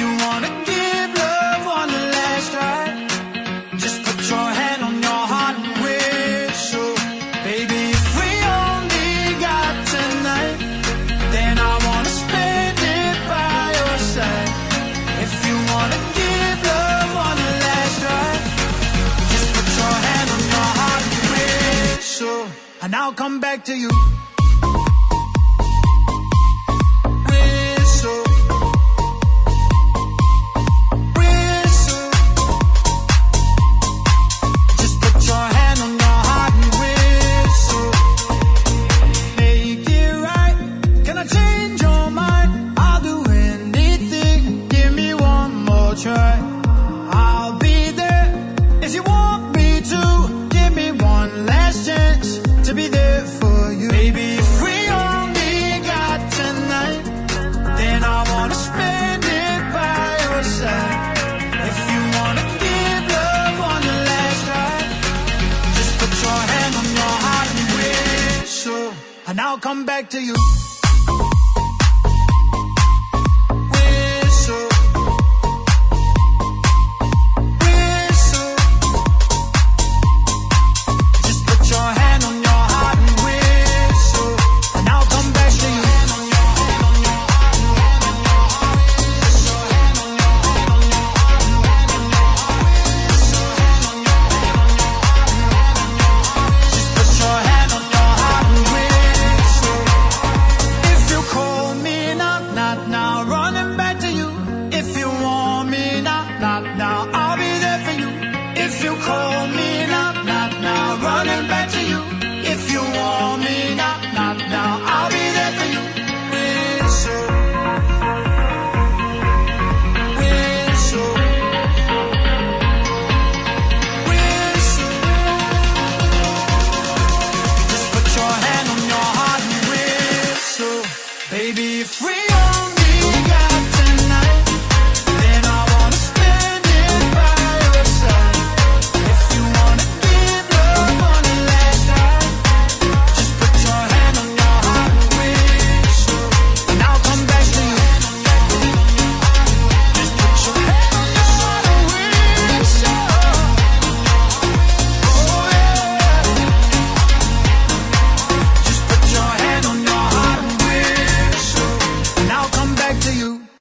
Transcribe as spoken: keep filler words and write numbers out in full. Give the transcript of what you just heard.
wanna give love one last try, just put your hand on your heart and whistle. Baby, if we only got tonight, then I wanna spend it by your side. If you wanna give love one last try, just put your hand on your heart and whistle, and I'll come back to you. And I'll come back to you. Whistle, whistle. Just put your hand on your heart and whistle, and I'll come back to you. Just put your hand on your heart and whistle. If you call me not, not now, running back to you. If you want me not, not now, I'll be there for you. If you call me